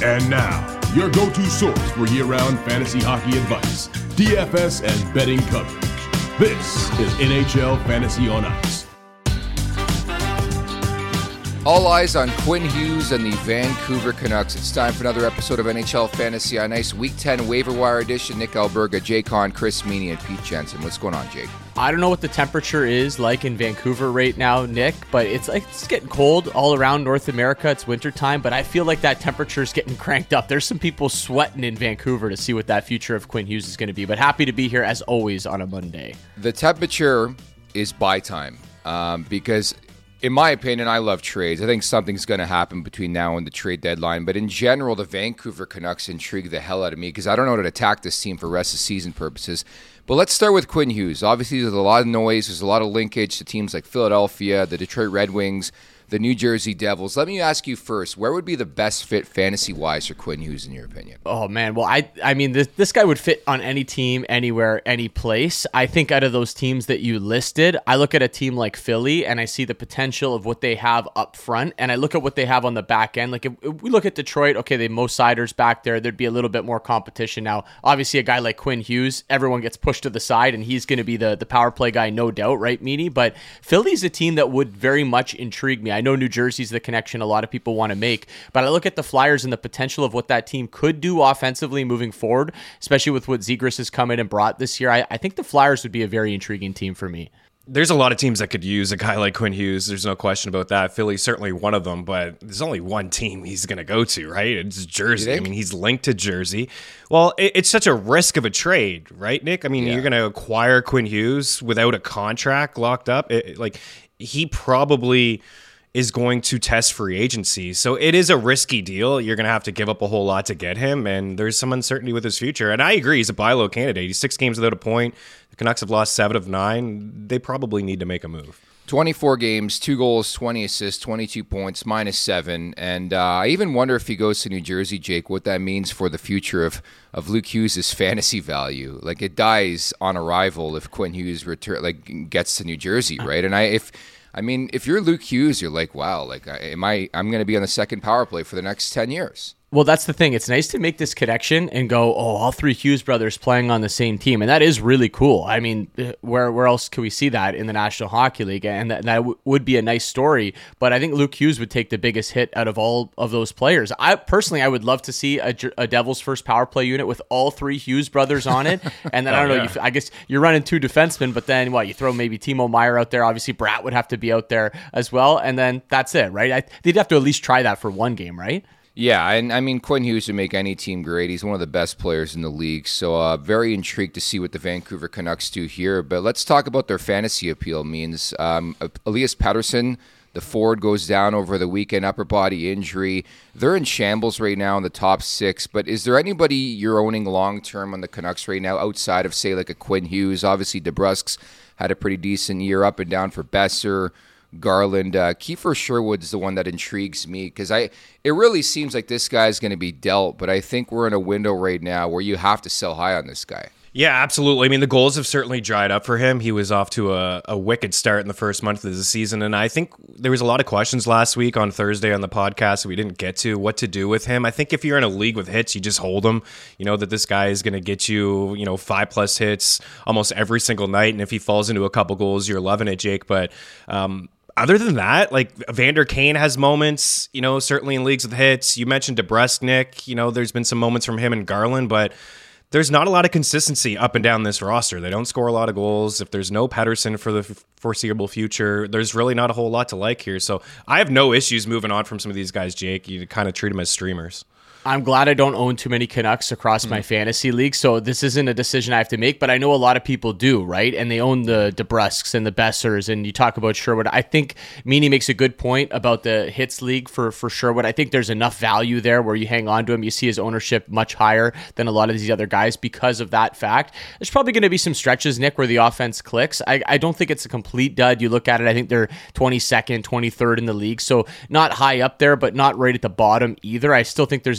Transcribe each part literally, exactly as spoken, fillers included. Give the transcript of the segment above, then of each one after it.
And now, your go-to source for year-round fantasy hockey advice, D F S and betting coverage. This is N H L Fantasy on Ice. All eyes on Quinn Hughes and the Vancouver Canucks. It's time for another episode of N H L Fantasy on Ice, Week ten Waiver Wire Edition. Nick Alberga, Jake Hahn, Chris Meany, and Pete Jensen. What's going on, Jake? I don't know what the temperature is like in Vancouver right now, Nick, but it's like it's getting cold all around North America. It's wintertime, but I feel like that temperature is getting cranked up. There's some people sweating in Vancouver to see what that future of Quinn Hughes is going to be, but happy to be here as always on a Monday. The temperature is buy time um, because, in my opinion, I love trades. I think something's going to happen between now and the trade deadline, but in general, the Vancouver Canucks intrigue the hell out of me because I don't know how to attack this team for rest of season purposes. But let's start with Quinn Hughes. Obviously, there's a lot of noise. There's a lot of linkage to teams like Philadelphia, the Detroit Red Wings, the New Jersey Devils. Let me ask you first, where would be the best fit fantasy-wise for Quinn Hughes in your opinion? Oh, man. Well, I I mean, this, this guy would fit on any team, anywhere, any place. I think out of those teams that you listed, I look at a team like Philly, and I see the potential of what they have up front, and I look at what they have on the back end. Like, if, if we look at Detroit, okay, they have Mo Siders back there. There'd be a little bit more competition now. Obviously, a guy like Quinn Hughes, everyone gets pushed to the side, and he's going to be the, the power play guy, no doubt, right, Meany? But Philly's a team that would very much intrigue me. I know New Jersey's the connection a lot of people want to make, but I look at the Flyers and the potential of what that team could do offensively moving forward, especially with what Zegras has come in and brought this year. I, I think the Flyers would be a very intriguing team for me. There's a lot of teams that could use a guy like Quinn Hughes. There's no question about that. Philly's certainly one of them, but there's only one team he's going to go to, right? It's Jersey. I mean, he's linked to Jersey. Well, it, it's such a risk of a trade, right, Nick? I mean, yeah. You're going to acquire Quinn Hughes without a contract locked up. It, like, he probably is going to test free agency. So it is a risky deal. You're going to have to give up a whole lot to get him, and there's some uncertainty with his future. And I agree, he's a buy low candidate. He's six games without a point. The Canucks have lost seven of nine. They probably need to make a move. twenty-four games, two goals, twenty assists, twenty-two points, minus seven. And uh, I even wonder if he goes to New Jersey, Jake, what that means for the future of, of Luke Hughes' fantasy value. Like, it dies on arrival if Quinn Hughes return, like gets to New Jersey, right? And I if... I mean, if you're Luke Hughes, you're like, wow, like, am I? I'm going to be on the second power play for the next ten years. Well, that's the thing. It's nice to make this connection and go, oh, all three Hughes brothers playing on the same team. And that is really cool. I mean, where where else can we see that in the National Hockey League? And that, that w- would be a nice story. But I think Luke Hughes would take the biggest hit out of all of those players. I personally, I would love to see a, a Devils first power play unit with all three Hughes brothers on it. And then, oh, I don't know, yeah. you, I guess you're running two defensemen, but then what? You throw maybe Timo Meier out there. Obviously, Bratt would have to be out there as well. And then that's it, right? I, they'd have to at least try that for one game, right? Yeah, and I mean, Quinn Hughes would make any team great. He's one of the best players in the league, so uh, very intrigued to see what the Vancouver Canucks do here. But let's talk about their fantasy appeal. Means um, Elias Pettersson, the forward, goes down over the weekend, upper body injury. They're in shambles right now in the top six, but is there anybody you're owning long-term on the Canucks right now outside of, say, like a Quinn Hughes? Obviously, DeBrusk's had a pretty decent year up and down for Besser, Garland. uh, Kiefer Sherwood's the one that intrigues me because I it really seems like this guy's going to be dealt, but I think we're in a window right now where you have to sell high on this guy. Yeah, absolutely. I mean, the goals have certainly dried up for him. He was off to a, a wicked start in the first month of the season, and I think there was a lot of questions last week on Thursday on the podcast that we didn't get to, what to do with him. I think if you're in a league with hits, you just hold him. You know that this guy is going to get you, you know, five-plus hits almost every single night, and if he falls into a couple goals, you're loving it, Jake. But um other than that, like Vander Kane has moments, you know, certainly in leagues with hits. You mentioned DeBrusk, Nick. You know, there's been some moments from him and Garland, but there's not a lot of consistency up and down this roster. They don't score a lot of goals. If there's no Pettersson for the foreseeable future, there's really not a whole lot to like here. So I have no issues moving on from some of these guys, Jake. You kind of treat them as streamers. I'm glad I don't own too many Canucks across mm. my fantasy league, so this isn't a decision I have to make, but I know a lot of people do, right? And they own the DeBrusks and the Bessers, and you talk about Sherwood. I think Meany makes a good point about the hits league for, for Sherwood. I think there's enough value there where you hang on to him. You see his ownership much higher than a lot of these other guys because of that fact. There's probably going to be some stretches, Nick, where the offense clicks. I, I don't think it's a complete dud. You look at it, I think they're twenty-second, twenty-third in the league, so not high up there, but not right at the bottom either. I still think there's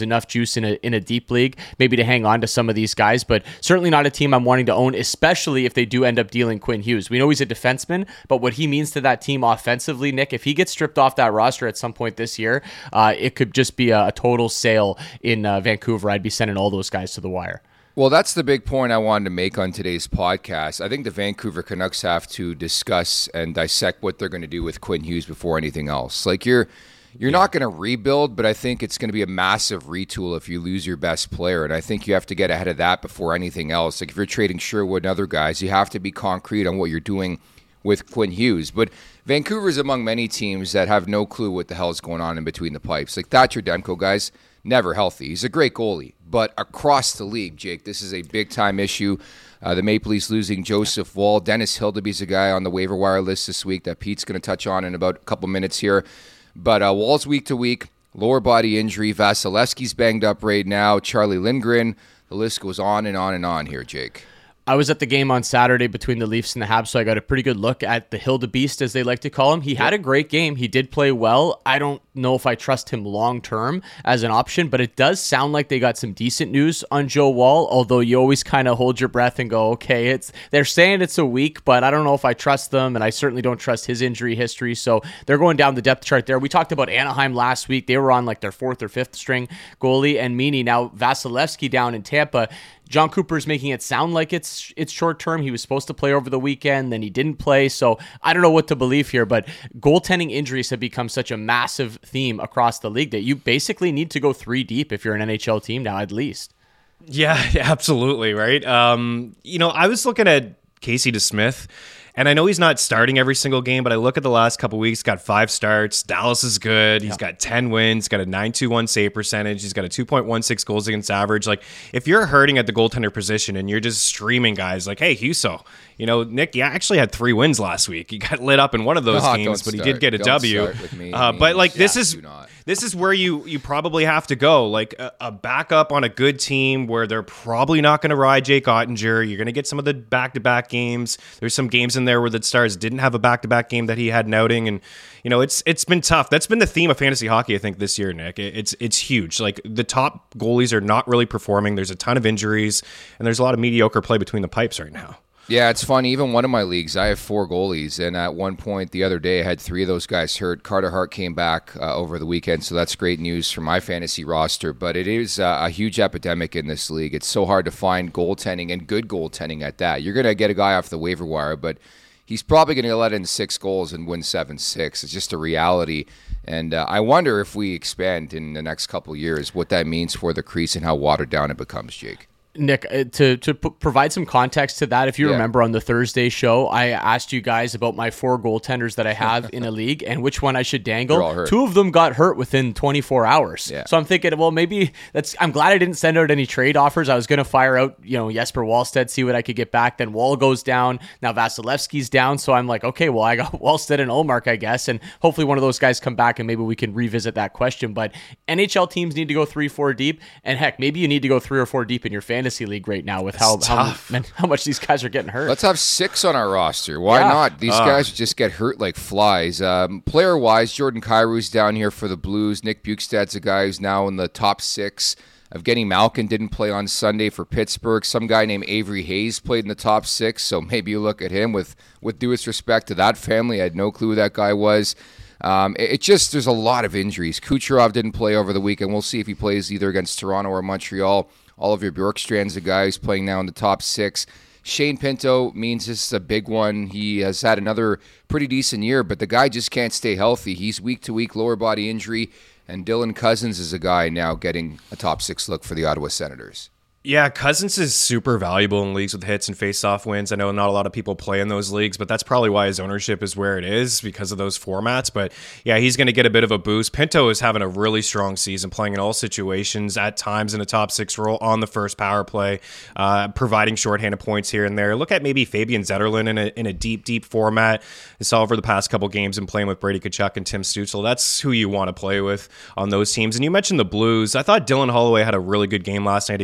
enough juice in a in a deep league, maybe to hang on to some of these guys, but certainly not a team I'm wanting to own, especially if they do end up dealing Quinn Hughes. We know he's a defenseman, but what he means to that team offensively, Nick, if he gets stripped off that roster at some point this year, uh, it could just be a, a total sale in uh, Vancouver. I'd be sending all those guys to the wire. Well, that's the big point I wanted to make on today's podcast. I think the Vancouver Canucks have to discuss and dissect what they're going to do with Quinn Hughes before anything else. Like, you're you're yeah. not going to rebuild, but I think it's going to be a massive retool if you lose your best player, and I think you have to get ahead of that before anything else. Like, if you're trading Sherwood and other guys, you have to be concrete on what you're doing with Quinn Hughes. But Vancouver's among many teams that have no clue what the hell is going on in between the pipes. Like, Thatcher Demko, guys, never healthy. He's a great goalie. But across the league, Jake, this is a big-time issue. Uh, the Maple Leafs losing Joseph Woll. Dennis Hildeby's a guy on the waiver wire list this week that Pete's going to touch on in about a couple minutes here. But uh, Woll's week to week, lower body injury. Vasilevsky's banged up right now. Charlie Lindgren. The list goes on and on and on here, Jake. I was at the game on Saturday between the Leafs and the Habs, so I got a pretty good look at the Hildebeest, as they like to call him. He had a great game. He did play well. I don't know if I trust him long-term as an option, but it does sound like they got some decent news on Joe Woll, although you always kind of hold your breath and go, okay, it's they're saying it's a week, but I don't know if I trust them, and I certainly don't trust his injury history, so they're going down the depth chart there. We talked about Anaheim last week. They were on like their fourth or fifth string goalie, and Meany. Now Vasilevsky down in Tampa. John Cooper's making it sound like it's it's short term. He was supposed to play over the weekend, then he didn't play. So I don't know what to believe here, but goaltending injuries have become such a massive theme across the league that you basically need to go three deep if you're an N H L team now, at least. Yeah, absolutely, right? Um, you know, I was looking at Casey DeSmith, and I know he's not starting every single game, but I look at the last couple weeks, got five starts. Dallas is good. He's yeah. got ten wins, got a nine two one save percentage. He's got a two point one six goals against average. Like, if you're hurting at the goaltender position and you're just streaming guys like, hey, Husso, you know, Nick, you actually had three wins last week. He got lit up in one of those no, games, but start. he did get a don't W. Me, uh, but like, this yeah, is this is where you you probably have to go. Like a, a backup on a good team where they're probably not going to ride Jake Ottinger. You're going to get some of the back-to-back games. There's some games in there where the Stars didn't have a back-to-back game that he had an outing, and you know it's it's been tough. That's been the theme of fantasy hockey, I think, this year, Nick. It's it's huge. Like, the top goalies are not really performing. There's a ton of injuries, and there's a lot of mediocre play between the pipes right now. Yeah, it's funny. Even one of my leagues, I have four goalies, and at one point the other day, I had three of those guys hurt. Carter Hart came back uh, over the weekend, so that's great news for my fantasy roster. But it is uh, a huge epidemic in this league. It's so hard to find goaltending, and good goaltending at that. You're going to get a guy off the waiver wire, but he's probably going to let in six goals and win seven six. It's just a reality. And uh, I wonder if we expand in the next couple of years what that means for the crease and how watered down it becomes, Jake. Nick, uh, to to p- provide some context to that, if you yeah. remember on the Thursday show, I asked you guys about my four goaltenders that I have in a league and which one I should dangle. Two of them got hurt within twenty-four hours. Yeah. So I'm thinking, well, maybe that's. I'm glad I didn't send out any trade offers. I was going to fire out, you know, Jesper Wallstedt, see what I could get back. Then Woll goes down. Now Vasilevsky's down. So I'm like, okay, well, I got Wallstedt and Ullmark, I guess, and hopefully one of those guys come back and maybe we can revisit that question. But N H L teams need to go three, four deep, and heck, maybe you need to go three or four deep in your fantasy league right now with how how, man, how much these guys are getting hurt. Let's have six on our roster. Why yeah. not? These uh. guys just get hurt like flies. Um, player-wise, Jordan Kyrie's down here for the Blues. Nick Bukestad's a guy who's now in the top six. Evgeny Malkin didn't play on Sunday for Pittsburgh. Some guy named Avery Hayes played in the top six, so maybe you look at him with, with due respect to that family. I had no clue who that guy was. Um, it, it just, there's a lot of injuries. Kucherov didn't play over the weekend. We'll see if he plays either against Toronto or Montreal. Oliver Bjorkstrand's a guy who's playing now in the top six. Shane Pinto means this is a big one. He has had another pretty decent year, but the guy just can't stay healthy. He's week-to-week lower body injury, and Dylan Cousins is a guy now getting a top six look for the Ottawa Senators. Yeah, Cousins is super valuable in leagues with hits and face-off wins. I know not a lot of people play in those leagues, but that's probably why his ownership is where it is because of those formats. But yeah, he's going to get a bit of a boost. Pinto is having a really strong season, playing in all situations, at times in a top six role on the first power play, uh, providing shorthanded points here and there. Look at maybe Fabian Zetterlund in a, in a deep, deep format. I saw over the past couple games and playing with Brady Tkachuk and Tim Stützle. That's who you want to play with on those teams. And you mentioned the Blues. I thought Dylan Holloway had a really good game last night against the Canadiens.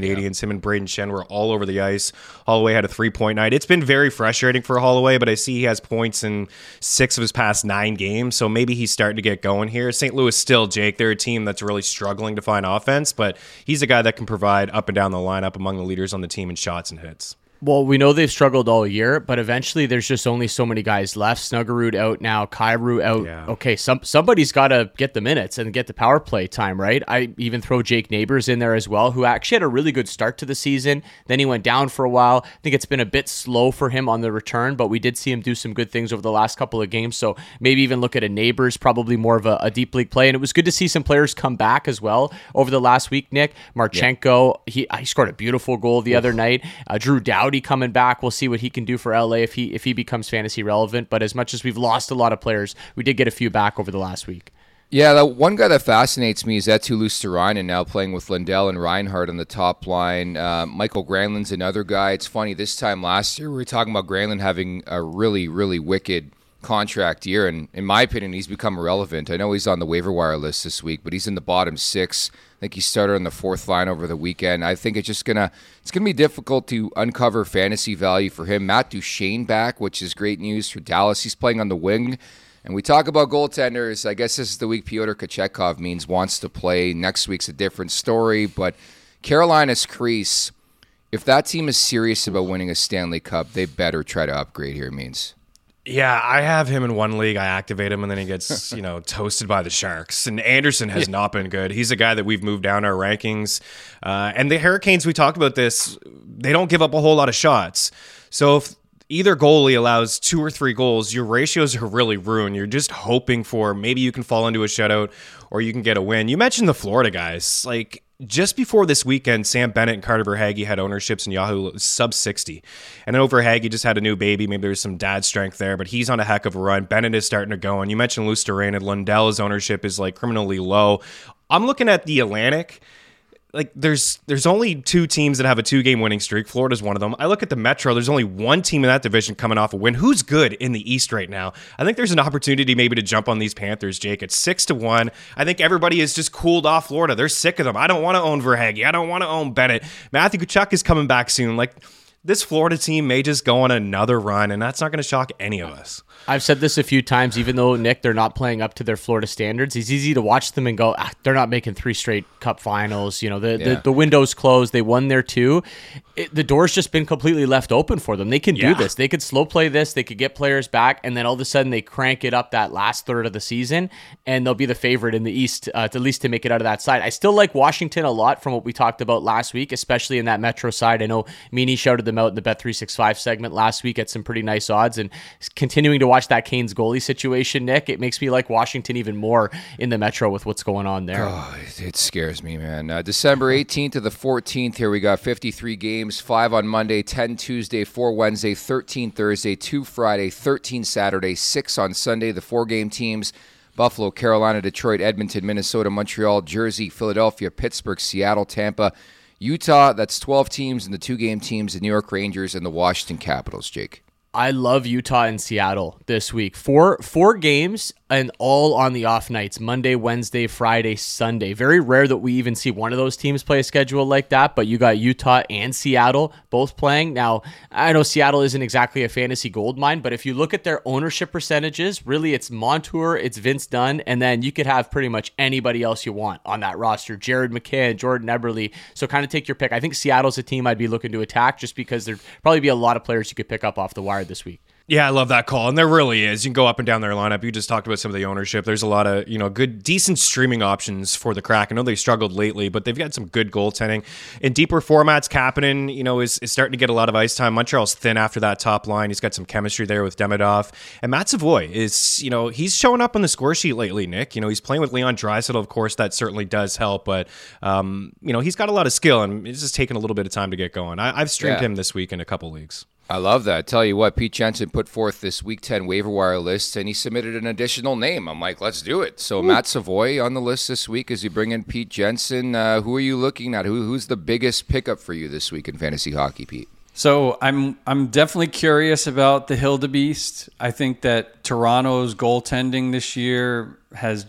Canadiens. Yeah. Him and Braden Shen were all over the ice. Holloway had a three-point night. It's been very frustrating for Holloway, but I see he has points in six of his past nine games, so maybe he's starting to get going here. Saint Louis still, Jake, they're a team that's really struggling to find offense, but he's a guy that can provide up and down the lineup among the leaders on the team in shots and hits. Well, we know they've struggled all year, but eventually there's just only so many guys left. Snuggerud out now, Kyrou out. Yeah. Okay, some somebody's got to get the minutes and get the power play time, right? I even throw Jake Neighbors in there as well, who actually had a really good start to the season. Then he went down for a while. I think it's been a bit slow for him on the return, but we did see him do some good things over the last couple of games. So maybe even look at a Neighbors, probably more of a, a deep league play. And it was good to see some players come back as well over the last week, Nick. Marchenko, yeah. he, he scored a beautiful goal the Oof. other night. Uh, Drew Doughty coming back. We'll see what he can do for L A if he if he becomes fantasy relevant. But as much as we've lost a lot of players, we did get a few back over the last week. Yeah, the one guy that fascinates me is Eetu Luostarinen now playing with Lindell and Reinhart on the top line. Uh, Michael Granlund's another guy. It's funny, this time last year we were talking about Granlund having a really, really wicked contract year, and in my opinion, he's become irrelevant. I know he's on the waiver wire list this week, but he's in the bottom six. I think he started on the fourth line over the weekend. I think it's just gonna it's gonna be difficult to uncover fantasy value for him. Matt Duchene back, which is great news for Dallas. He's playing on the wing. And we talk about goaltenders. I guess this is the week Pyotr Kochetkov means wants to play. Next week's a different story. But Carolina's crease, if that team is serious about winning a Stanley Cup, they better try to upgrade here, means. Yeah, I have him in one league. I activate him, and then he gets, you know, toasted by the Sharks. And Anderson has yeah. not been good. He's a guy that we've moved down our rankings. Uh, and the Hurricanes, we talked about this, they don't give up a whole lot of shots. So if either goalie allows two or three goals, your ratios are really ruined. You're just hoping for maybe you can fall into a shutout or you can get a win. You mentioned the Florida guys. Like, just before this weekend, Sam Bennett and Carter Verhaeghe had ownerships in Yahoo sub sixty. And then Verhaeghe just had a new baby. Maybe there's some dad strength there, but he's on a heck of a run. Bennett is starting to go. And you mentioned Luostarinen and Lundell's ownership is like criminally low. I'm looking at the Atlantic. Like, there's there's only two teams that have a two-game winning streak. Florida's one of them. I look at the Metro. There's only one team in that division coming off a win. Who's good in the East right now? I think there's an opportunity maybe to jump on these Panthers, Jake. It's six to one. I think everybody has just cooled off Florida. They're sick of them. I don't want to own Verhaeghe. I don't want to own Bennett. Matthew Tkachuk is coming back soon. Like, this Florida team may just go on another run, and that's not going to shock any of us. I've said this a few times, even though, Nick, they're not playing up to their Florida standards. It's easy to watch them and go, ah, they're not making three straight Cup finals. You know, the, yeah. the, the window's closed. They won their two. It, the door's just been completely left open for them. They can yeah. do this. They could slow play this. They could get players back, and then all of a sudden they crank it up that last third of the season, and they'll be the favorite in the East, uh, to, at least to make it out of that side. I still like Washington a lot from what we talked about last week, especially in that Metro side. I know Meany shouted them out in the Bet three sixty-five segment last week at some pretty nice odds, and continuing to watch that Canes goalie situation, Nick, it makes me like Washington even more in the Metro with what's going on there. Oh, it scares me, man. Uh, December eighteenth to the fourteenth, here we got fifty-three games, five on Monday, ten Tuesday, four Wednesday, thirteen Thursday, two Friday, thirteen Saturday, six on Sunday. The four-game teams: Buffalo, Carolina, Detroit, Edmonton, Minnesota, Montreal, Jersey, Philadelphia, Pittsburgh, Seattle, Tampa, Utah. That's twelve teams, and the two-game teams, the New York Rangers and the Washington Capitals, Jake. I love Utah and Seattle this week. Four four games and all on the off nights, Monday, Wednesday, Friday, Sunday. Very rare that we even see one of those teams play a schedule like that, but you got Utah and Seattle both playing. Now, I know Seattle isn't exactly a fantasy gold mine, but if you look at their ownership percentages, really it's Montour, it's Vince Dunn, and then you could have pretty much anybody else you want on that roster. Jared McCann, Jordan Eberle. So kind of take your pick. I think Seattle's a team I'd be looking to attack just because there'd probably be a lot of players you could pick up off the wire this week. Yeah, I love that call, and there really is. You can go up and down their lineup. You just talked about some of the ownership. There's a lot of, you know, good, decent streaming options for the Kraken. I know they struggled lately, but they've got some good goaltending. In deeper formats, Kapanen, you know, is, is starting to get a lot of ice time. Montreal's thin after that top line. He's got some chemistry there with Demidov. And Matt Savoy is, you know, he's showing up on the score sheet lately, Nick. You know, he's playing with Leon Draisaitl, of course. That certainly does help, but, um, you know, he's got a lot of skill, and it's just taking a little bit of time to get going. I, I've streamed yeah. him this week in a couple leagues. I love that. Tell you what, Pete Jensen put forth this Week ten waiver wire list, and he submitted an additional name. I'm like, let's do it. So Ooh. Matt Savoy on the list this week as you bring in Pete Jensen. Uh, who are you looking at? Who, who's the biggest pickup for you this week in fantasy hockey, Pete? So I'm I'm definitely curious about the Hildebeest. I think that Toronto's goaltending this year has just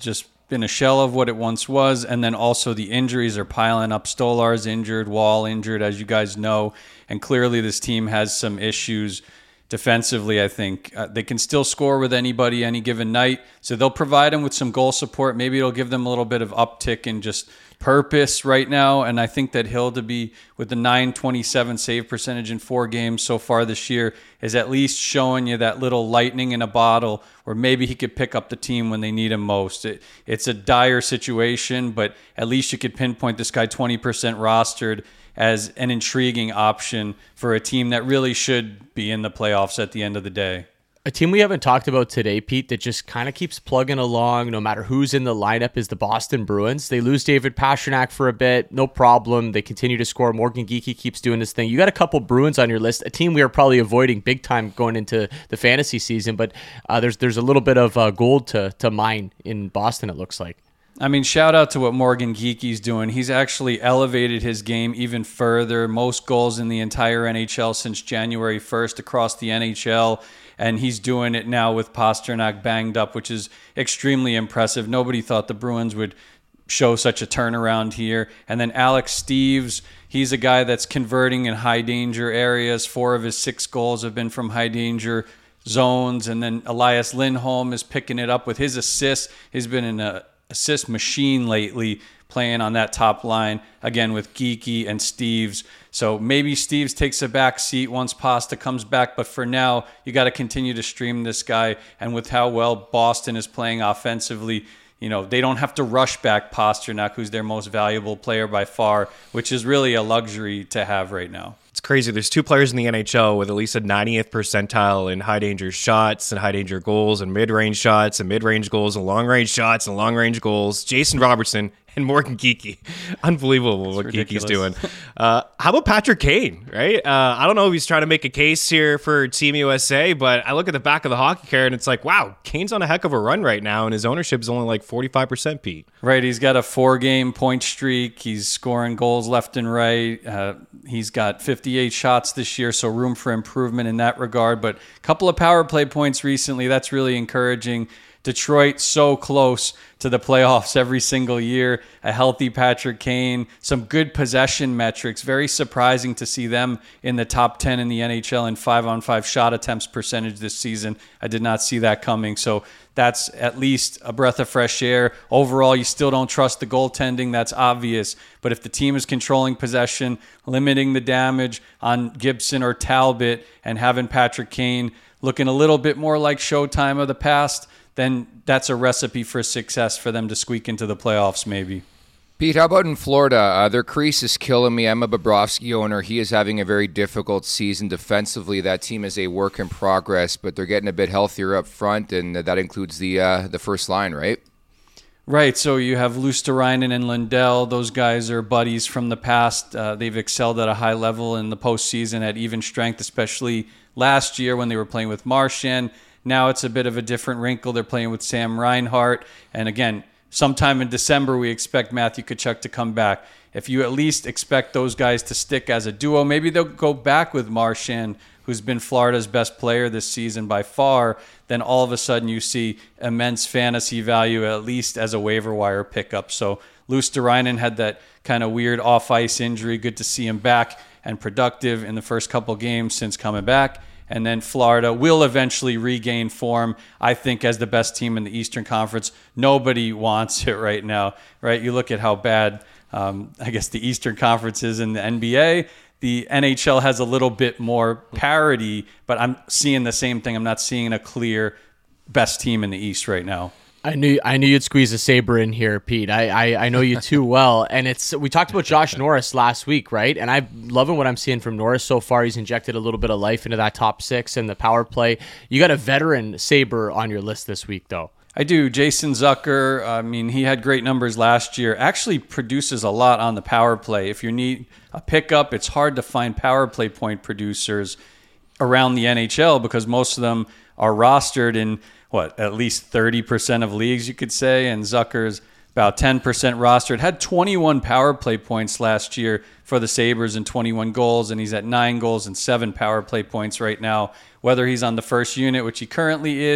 been a shell of what it once was. And then also the injuries are piling up. Stolar's injured, Wall injured, as you guys know. And clearly this team has some issues defensively, I think. Uh, they can still score with anybody any given night. So they'll provide them with some goal support. Maybe it'll give them a little bit of uptick in just purpose right now. And I think that Hill to be with the nine twenty-seven save percentage in four games so far this year is at least showing you that little lightning in a bottle where maybe he could pick up the team when they need him most. It, it's a dire situation, but at least you could pinpoint this guy twenty percent rostered as an intriguing option for a team that really should be in the playoffs at the end of the day. A team we haven't talked about today, Pete, that just kind of keeps plugging along no matter who's in the lineup is the Boston Bruins. They lose David Pastrnak for a bit, no problem. They continue to score. Morgan Geekie keeps doing this thing. You got a couple Bruins on your list, a team we are probably avoiding big time going into the fantasy season, but uh, there's there's a little bit of uh, gold to, to mine in Boston, it looks like. I mean, shout out to what Morgan Geekie's doing. He's actually elevated his game even further. Most goals in the entire N H L since January first across the N H L. And he's doing it now with Pastrnak banged up, which is extremely impressive. Nobody thought the Bruins would show such a turnaround here. And then Alex Steves, he's a guy that's converting in high danger areas. Four of his six goals have been from high danger zones. And then Elias Lindholm is picking it up with his assists. He's been in a assist machine lately, playing on that top line, again, with Geekie and Steves. So maybe Steves takes a back seat once Pasta comes back, but for now, you got to continue to stream this guy. And with how well Boston is playing offensively, you know, they don't have to rush back Pastrnak, who's their most valuable player by far, which is really a luxury to have right now. It's crazy. There's two players in the N H L with at least a ninetieth percentile in high danger shots and high danger goals and mid-range shots and mid-range goals and long-range shots and long-range goals. Jason Robertson and Morgan Geekie. Unbelievable That's what ridiculous. Geekie's doing. Uh, how about Patrick Kane, right? Uh, I don't know if he's trying to make a case here for Team U S A, but I look at the back of the hockey card and it's like, wow, Kane's on a heck of a run right now, and his ownership is only like forty-five percent, Pete. Right, he's got a four-game point streak. He's scoring goals left and right. Uh, he's got fifty-eight shots this year, so room for improvement in that regard. But a couple of power play points recently, that's really encouraging. Detroit so close to the playoffs every single year. A healthy Patrick Kane, some good possession metrics. Very surprising to see them in the top ten in the N H L in five-on-five shot attempts percentage this season. I did not see that coming. So that's at least a breath of fresh air. Overall, you still don't trust the goaltending. That's obvious. But if the team is controlling possession, limiting the damage on Gibson or Talbot, and having Patrick Kane looking a little bit more like Showtime of the past, then that's a recipe for success for them to squeak into the playoffs maybe. Pete, how about in Florida? Uh, their crease is killing me. I'm a Bobrovsky owner. He is having a very difficult season defensively. That team is a work in progress, but they're getting a bit healthier up front, and that includes the uh, the first line, right? Right, so you have Luosterainen and Lindell. Those guys are buddies from the past. Uh, they've excelled at a high level in the postseason at even strength, especially last year when they were playing with Marchand. Now it's a bit of a different wrinkle. They're playing with Sam Reinhart. And again, sometime in December, we expect Matthew Tkachuk to come back. If you at least expect those guys to stick as a duo, maybe they'll go back with Marchand, who's been Florida's best player this season by far. Then all of a sudden you see immense fantasy value, at least as a waiver wire pickup. So Luosterainen had that kind of weird off-ice injury. Good to see him back and productive in the first couple games since coming back. And then Florida will eventually regain form, I think, as the best team in the Eastern Conference. Nobody wants it right now, right? You look at how bad, um, I guess, the Eastern Conference is in the N B A. The N H L has a little bit more parity, but I'm seeing the same thing. I'm not seeing a clear best team in the East right now. I knew I knew you'd squeeze a Sabre in here, Pete. I, I, I know you too well. And it's we talked about Josh Norris last week, right? And I'm loving what I'm seeing from Norris so far. He's injected a little bit of life into that top six and the power play. You got a veteran Sabre on your list this week, though. I do. Jason Zucker, I mean, he had great numbers last year. Actually produces a lot on the power play. If you need a pickup, it's hard to find power play point producers around the N H L because most of them are rostered in what, at least thirty percent of leagues, you could say, and Zucker's about ten percent rostered. Had twenty-one power play points last year for the Sabres and twenty-one goals, and he's at nine goals and seven power play points right now. Whether he's on the first unit, which he currently is,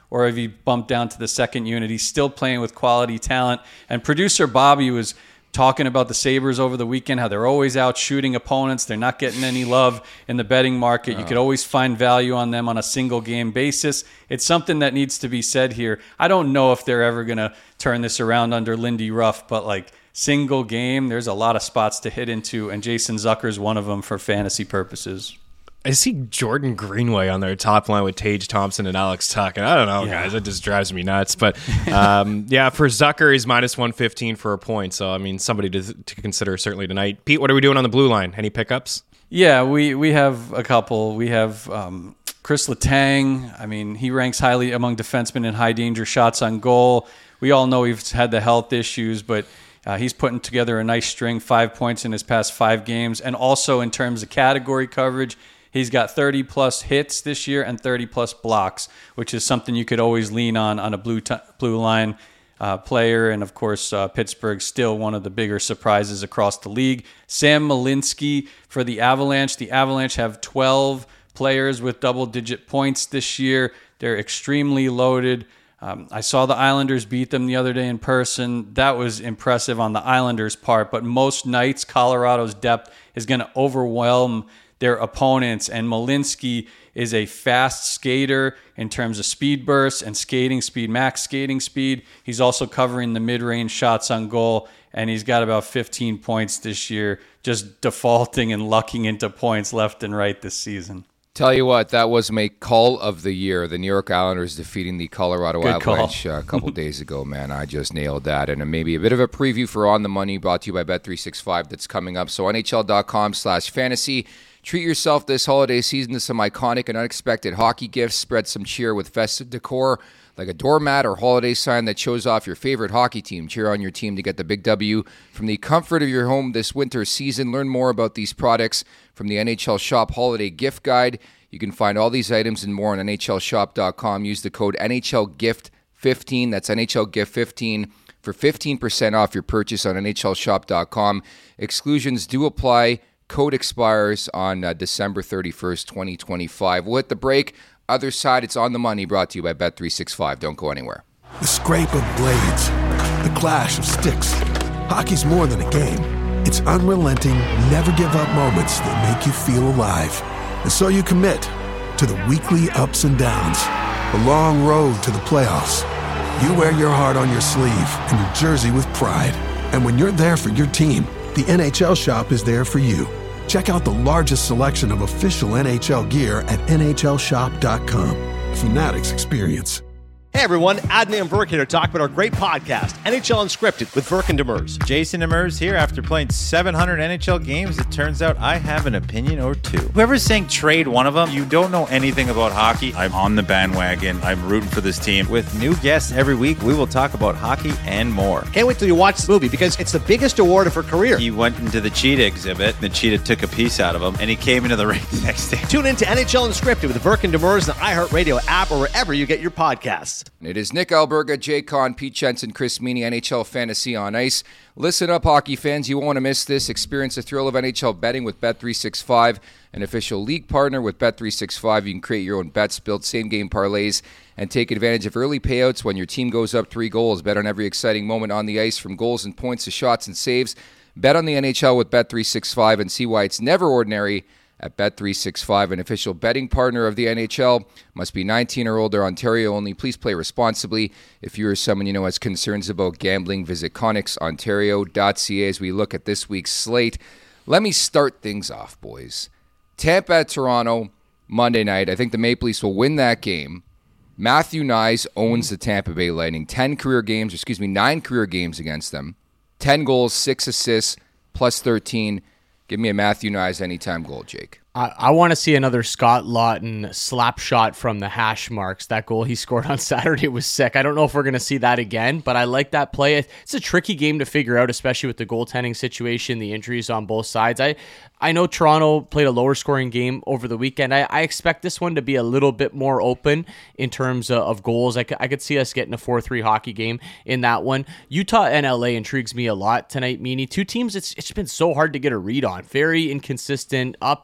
or have you bumped down to the second unit? He's still playing with quality talent. And producer Bobby was talking about the Sabres over the weekend, how they're always out shooting opponents. They're not getting any love in the betting market. Oh. You could always find value on them on a single game basis. It's something that needs to be said here. I don't know if they're ever going to turn this around under Lindy Ruff, but like single game, there's a lot of spots to hit into, and Jason Zucker's one of them for fantasy purposes. I see Jordan Greenway on their top line with Tage Thompson and Alex Tuch, and I don't know, yeah. guys, it just drives me nuts. But um, yeah, for Zucker, he's minus one fifteen for a point. So, I mean, somebody to, to consider certainly tonight. Pete, what are we doing on the blue line? Any pickups? Yeah, we, we have a couple. We have um, Chris Letang. I mean, he ranks highly among defensemen in high danger shots on goal. We all know he's had the health issues, but Uh, he's putting together a nice string, five points in his past five games. And also in terms of category coverage, he's got thirty plus hits this year and thirty plus blocks, which is something you could always lean on on a blue t- blue line uh, player. And of course, uh, Pittsburgh's still one of the bigger surprises across the league. Sam Malinsky for the Avalanche. The Avalanche have twelve players with double-digit points this year. They're extremely loaded. Um, I saw the Islanders beat them the other day in person. That was impressive on the Islanders' part, but most nights Colorado's depth is going to overwhelm their opponents, and Malinsky is a fast skater in terms of speed bursts and skating speed, max skating speed. He's also covering the mid-range shots on goal, and he's got about fifteen points this year, just defaulting and lucking into points left and right this season. Tell you what, that was my call of the year. The New York Islanders defeating the Colorado Good Avalanche uh, a couple days ago, man. I just nailed that. And maybe a bit of a preview for On the Money brought to you by Bet three sixty-five that's coming up. So N H L dot com slash fantasy. Treat yourself this holiday season to some iconic and unexpected hockey gifts. Spread some cheer with festive decor like a doormat or holiday sign that shows off your favorite hockey team. Cheer on your team to get the big W from the comfort of your home this winter season. Learn more about these products from the N H L Shop Holiday Gift Guide. You can find all these items and more on N H L shop dot com. Use the code N H L gift fifteen. That's N H L gift fifteen for fifteen percent off your purchase on N H L shop dot com. Exclusions do apply. Code expires on uh, December thirty-first, twenty twenty-five. We'll hit the break. Other side, it's On the Money, brought to you by Bet three sixty-five. Don't go anywhere. The scrape of blades, the clash of sticks. Hockey's more than a game. It's unrelenting, never-give-up moments that make you feel alive. And so you commit to the weekly ups and downs, the long road to the playoffs. You wear your heart on your sleeve and your jersey with pride. And when you're there for your team, the N H L Shop is there for you. Check out the largest selection of official N H L gear at N H L shop dot com. Fanatics experience. Hey everyone, Adnan and Verk here to talk about our great podcast, N H L Unscripted with Verk and Demers. Jason Demers here. After playing seven hundred N H L games, it turns out I have an opinion or two. Whoever's saying trade one of them, you don't know anything about hockey. I'm on the bandwagon. I'm rooting for this team. With new guests every week, we will talk about hockey and more. Can't wait till you watch this movie because it's the biggest award of her career. He went into the cheetah exhibit. The cheetah took a piece out of him, and he came into the ring the next day. Tune in to N H L Unscripted with Verk and Demers on the iHeartRadio app or wherever you get your podcasts. It is Nick Alberga, Jay Kahn, Pete Jensen, Chris Meany, N H L Fantasy on Ice. Listen up, hockey fans. You won't want to miss this. Experience the thrill of N H L betting with Bet three sixty-five, an official league partner with Bet three sixty-five. You can create your own bets, build same-game parlays, and take advantage of early payouts when your team goes up three goals. Bet on every exciting moment on the ice, from goals and points to shots and saves. Bet on the N H L with Bet three sixty-five and see why it's never ordinary at Bet three sixty-five, an official betting partner of the N H L. Must be nineteen or older, Ontario only. Please play responsibly. If you or someone you know has concerns about gambling, visit Connex Ontario dot C A as we look at this week's slate. Let me start things off, boys. Tampa at Toronto, Monday night. I think the Maple Leafs will win that game. Matthew Knies owns the Tampa Bay Lightning. Ten career games, excuse me, nine career games against them. Ten goals, six assists, plus thirteen. Give me a Matthew Knies anytime goal, Jake. I, I want to see another Scott Lawton slap shot from the hash marks. That goal he scored on Saturday was sick. I don't know if we're going to see that again, but I like that play. It's a tricky game to figure out, especially with the goaltending situation, the injuries on both sides. I I know Toronto played a lower scoring game over the weekend. I, I expect this one to be a little bit more open in terms of, of goals. I, I could see us getting a four three hockey game in that one. Utah and L A intrigues me a lot tonight, Meany. Two teams it's it's been so hard to get a read on. Very inconsistent, up and down.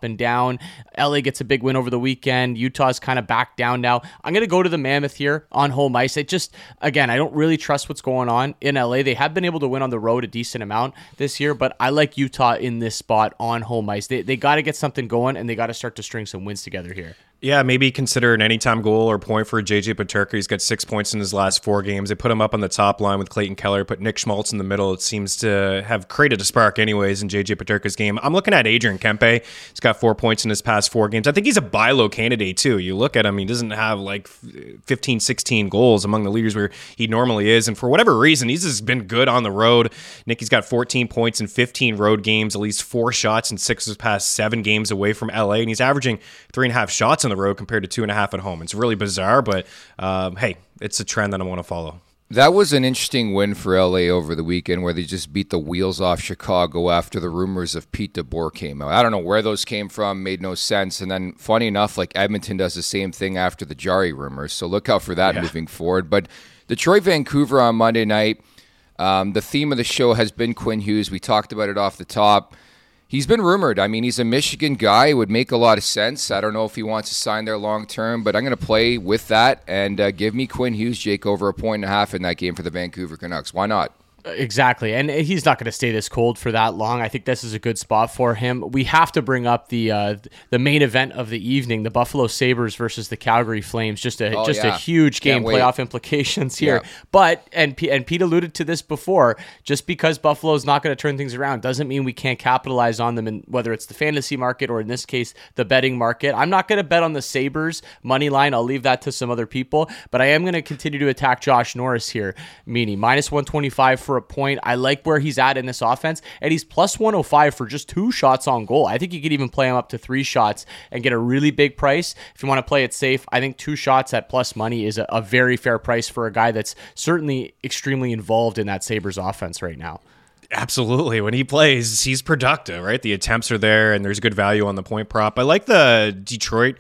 down. L A gets a big win over the weekend. Utah's kind of back down now. I'm going to go to the Mammoth here on home ice. It just, again, I don't really trust what's going on in L A. They have been able to win on the road a decent amount this year, but I like Utah in this spot on home ice. They, they got to get something going, and they got to start to string some wins together here. Yeah, maybe consider an anytime goal or point for J J Peterka. He's got six points in his last four games. They put him up on the top line with Clayton Keller, put Nick Schmaltz in the middle. It seems to have created a spark anyways in J J Peterka's game. I'm looking at Adrian Kempe. He's got four points in his past four games. I think he's a buy low candidate too. You look at him, he doesn't have like fifteen, sixteen goals among the leaders where he normally is. And for whatever reason, he's just been good on the road. Nicky's got fourteen points in fifteen road games, at least four shots in six of his past seven games away from L A. And he's averaging three and a half shots on the road compared to two and a half at home. It's really bizarre, but um, hey, it's a trend that I want to follow. That was an interesting win for L A over the weekend where they just beat the wheels off Chicago after the rumors of Pete DeBoer came out. I don't know where those came from, made no sense. And then funny enough, like Edmonton does the same thing after the Jari rumors. So look out for that yeah. moving forward. But Detroit-Vancouver on Monday night, um, the theme of the show has been Quinn Hughes. We talked about it off the top. He's been rumored. I mean, he's a Michigan guy. It would make a lot of sense. I don't know if he wants to sign there long term, but I'm going to play with that and uh, give me Quinn Hughes, Jake, over a point and a half in that game for the Vancouver Canucks. Why not? Exactly, and he's not going to stay this cold for that long. I think this is a good spot for him. We have to bring up the uh, the main event of the evening, the Buffalo Sabres versus the Calgary Flames. Just a oh, just yeah. a huge game, Can't playoff wait. implications here. Yeah. But and P- and Pete alluded to this before. Just because Buffalo is not going to turn things around doesn't mean we can't capitalize on them. In whether it's the fantasy market or in this case the betting market. I'm not going to bet on the Sabres money line. I'll leave that to some other people. But I am going to continue to attack Josh Norris here. Meaning minus one twenty-five for a point. I like where he's at in this offense, and he's plus one oh five for just two shots on goal. I think you could even play him up to three shots and get a really big price. If you want to play it safe, I think two shots at plus money is a, a very fair price for a guy that's certainly extremely involved in that Sabres offense right now. Absolutely. When he plays, he's productive, right? The attempts are there, and there's good value on the point prop. I like the Detroit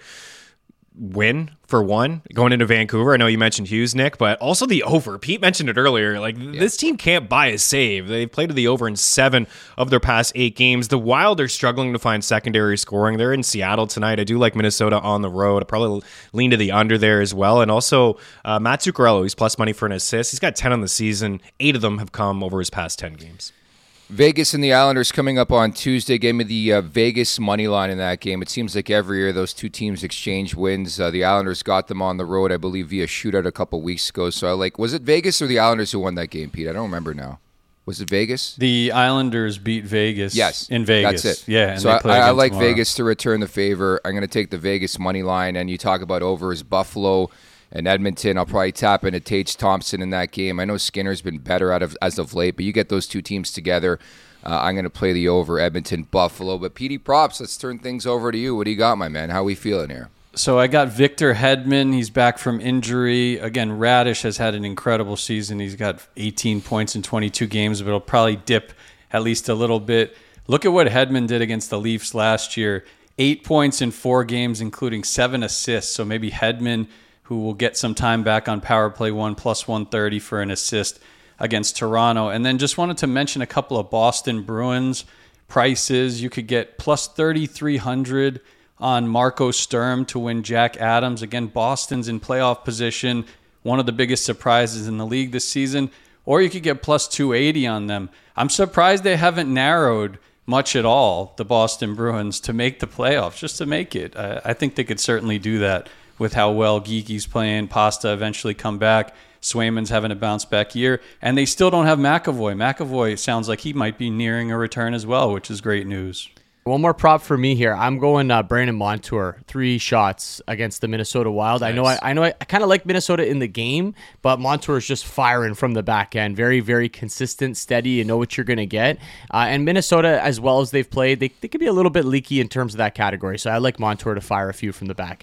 win for one going into Vancouver. I know you mentioned Hughes, Nick, but also the over. Pete mentioned it earlier. Like yeah. this team can't buy a save. They've played to the over in seven of their past eight games. The Wild are struggling to find secondary scoring. They're in Seattle tonight. I do like Minnesota on the road. I probably lean to the under there as well. And also uh, Matt Zuccarello, he's plus money for an assist. He's got ten on the season. Eight of them have come over his past ten games. Vegas and the Islanders coming up on Tuesday. Gave me the uh, Vegas money line in that game. It seems like every year those two teams exchange wins. Uh, the Islanders got them on the road, I believe, via shootout a couple weeks ago. So I like, was it Vegas or the Islanders who won that game, Pete? I don't remember now. Was it Vegas? The Islanders beat Vegas. Yes, in Vegas. That's it. Yeah, and so I, I like tomorrow. Vegas to return the favor. I'm going to take the Vegas money line. And you talk about overs, Buffalo and Edmonton. I'll probably tap into Tage Thompson in that game. I know Skinner's been better out of as of late, but you get those two teams together. Uh, I'm going to play the over Edmonton Buffalo. But P D Props, let's turn things over to you. What do you got, my man? How are we feeling here? So I got Victor Hedman. He's back from injury. Again, Radish has had an incredible season. He's got eighteen points in twenty-two games, but it'll probably dip at least a little bit. Look at what Hedman did against the Leafs last year. Eight points in four games, including seven assists. So maybe Hedman, who will get some time back on power play one, plus one thirty for an assist against Toronto. And then just wanted to mention a couple of Boston Bruins prices. You could get plus thirty-three hundred on Marco Sturm to win Jack Adams. Again, Boston's in playoff position, one of the biggest surprises in the league this season. Or you could get plus two eighty on them. I'm surprised they haven't narrowed much at all, the Boston Bruins, to make the playoffs, just to make it. I, I think they could certainly do that with how well Geeky's playing. Pasta eventually come back. Swayman's having a bounce-back year, and they still don't have McAvoy. McAvoy sounds like he might be nearing a return as well, which is great news. One more prop for me here. I'm going uh, Brandon Montour, three shots against the Minnesota Wild. Nice. I know I, I know I, I kind of like Minnesota in the game, but Montour is just firing from the back end. Very, very consistent, steady. You know what you're going to get. Uh, and Minnesota, as well as they've played, they, they could be a little bit leaky in terms of that category. So I like Montour to fire a few from the back end.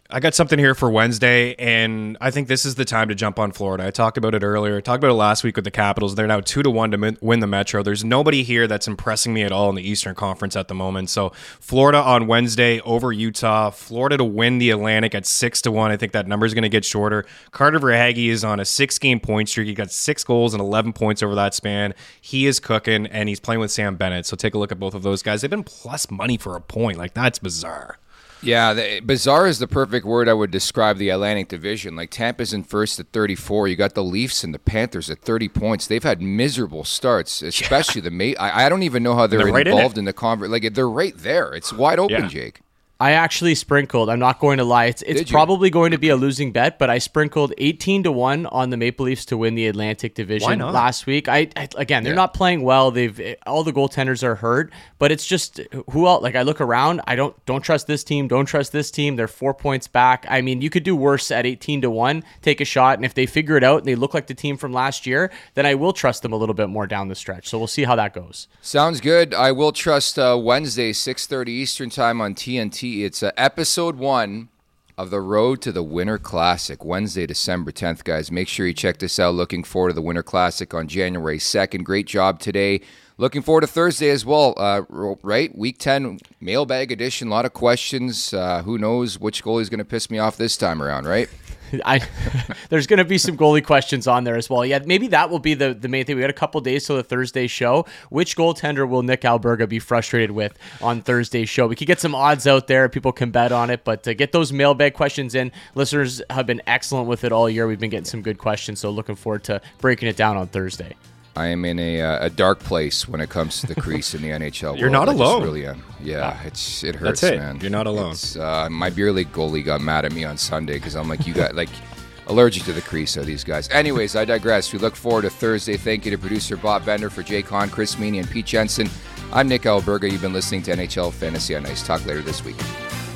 I got something here for Wednesday, and I think this is the time to jump on Florida. I talked about it earlier. I talked about it last week with the Capitals. They're now two to one to win the Metro. There's nobody here that's impressing me at all in the Eastern Conference at the moment. So Florida on Wednesday over Utah. Florida to win the Atlantic at six to one. I think that number is going to get shorter. Carter Verhaeghe is on a six-game point streak. He got six goals and eleven points over that span. He is cooking, and he's playing with Sam Bennett. So take a look at both of those guys. They've been plus money for a point. Like, that's bizarre. Yeah, the, bizarre is the perfect word I would describe the Atlantic Division. Like, Tampa's in first at thirty-four. You got the Leafs and the Panthers at thirty points. They've had miserable starts, especially yeah. the May. I, I don't even know how they're, they're right involved in, in the convert. Like, they're right there. It's wide open, yeah. Jake. I actually sprinkled. I'm not going to lie. It's it's probably going to be a losing bet, but I sprinkled eighteen to one on the Maple Leafs to win the Atlantic Division last week. I, I again, they're yeah. not playing well. They've all the goaltenders are hurt, but it's just who else? Like, I look around, I don't don't trust this team. Don't trust this team. They're four points back. I mean, you could do worse at eighteen to one. Take a shot, and if they figure it out and they look like the team from last year, then I will trust them a little bit more down the stretch. So we'll see how that goes. Sounds good. I will trust uh, Wednesday, six thirty Eastern time on T N T. It's uh, episode one of the Road to the Winter Classic, Wednesday, December tenth, guys. Make sure you check this out. Looking forward to the Winter Classic on January second. Great job today. Looking forward to Thursday as well, uh, right? Week ten, mailbag edition. A lot of questions. Uh, who knows which goalie is going to piss me off this time around, right? I there's going to be some goalie questions on there as well. Yeah, maybe that will be the, the main thing. We got a couple days till the Thursday show. Which goaltender will Nick Alberga be frustrated with on Thursday's show? We could get some odds out there. People can bet on it, but to get those mailbag questions in. Listeners have been excellent with it all year. We've been getting some good questions, so looking forward to breaking it down on Thursday. I am in a uh, a dark place when it comes to the crease in the N H L world. You're not I alone. Really am. Yeah, it's it hurts, That's it. man. You're not alone. Uh, my beer league goalie got mad at me on Sunday because I'm like, you got like allergic to the crease of these guys. Anyways, I digress. We look forward to Thursday. Thank you to producer Bob Bender, for Jake Hahn, Chris Meany, and Pete Jensen. I'm Nick Alberga. You've been listening to N H L Fantasy on Ice. Talk later this week.